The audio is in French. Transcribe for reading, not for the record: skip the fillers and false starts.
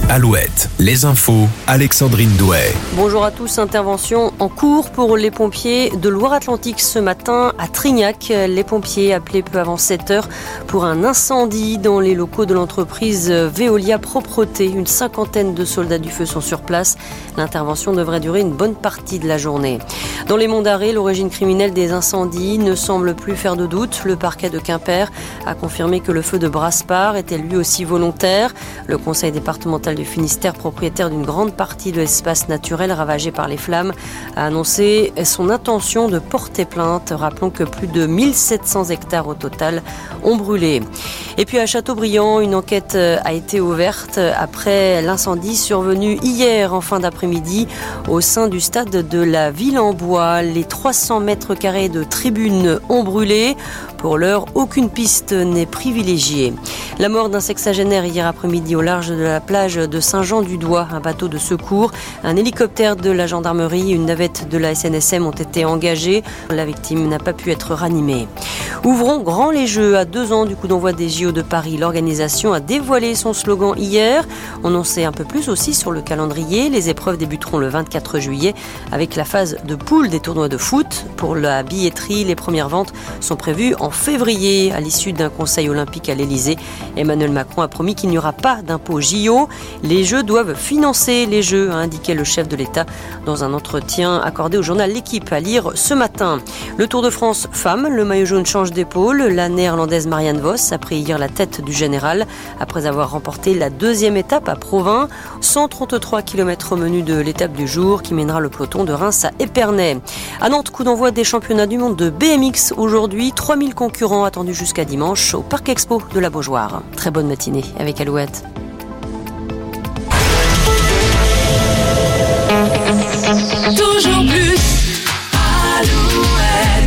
Alouette, les infos, Alexandrine Douet. Bonjour à tous, intervention en cours pour les pompiers de Loire-Atlantique ce matin à Trignac. Les pompiers appelés peu avant 7h pour un incendie dans les locaux de l'entreprise Veolia Propreté. Une cinquantaine de soldats du feu sont sur place. L'intervention devrait durer une bonne partie de la journée. Dans les Monts d'Arrée, l'origine criminelle des incendies ne semble plus faire de doute. Le parquet de Quimper a confirmé que le feu de Brasparts était lui aussi volontaire. Le conseil départemental du Finistère, propriétaire d'une grande partie de l'espace naturel ravagé par les flammes, a annoncé son intention de porter plainte. Rappelons que plus de 1700 hectares au total ont brûlé. Et puis à Châteaubriand, une enquête a été ouverte après l'incendie survenu hier en fin d'après-midi au sein du stade de la Ville-en-Bois. Les 300 mètres carrés de tribunes ont brûlé. Pour l'heure, aucune piste n'est privilégiée. La mort d'un sexagénaire hier après-midi au large de la plage de Saint-Jean-du-Doigt. Un bateau de secours, un hélicoptère de la gendarmerie et une navette de la SNSM ont été engagés. La victime n'a pas pu être ranimée. Ouvrons grand les jeux. À 2 ans du coup d'envoi des JO de Paris, l'organisation a dévoilé son slogan hier. On en sait un peu plus aussi sur le calendrier. Les épreuves débuteront le 24 juillet avec la phase de poule des tournois de foot. Pour la billetterie, les premières ventes sont prévues en février. À l'issue d'un conseil olympique à l'Elysée, Emmanuel Macron a promis qu'il n'y aura pas d'impôt JO. Les Jeux doivent financer les Jeux, a indiqué le chef de l'État dans un entretien accordé au journal L'Équipe à lire ce matin. Le Tour de France femmes, le maillot jaune change d'épaule. La néerlandaise Marianne Vos a pris hier la tête du général après avoir remporté la 2e étape à Provins. 133 km au menu de l'étape du jour qui mènera le peloton de Reims à Épernay. À Nantes, coup d'envoi des championnats du monde de BMX aujourd'hui. 3000 concurrents attendus jusqu'à dimanche au Parc Expo de la Beaujoire. Très bonne matinée avec Alouette.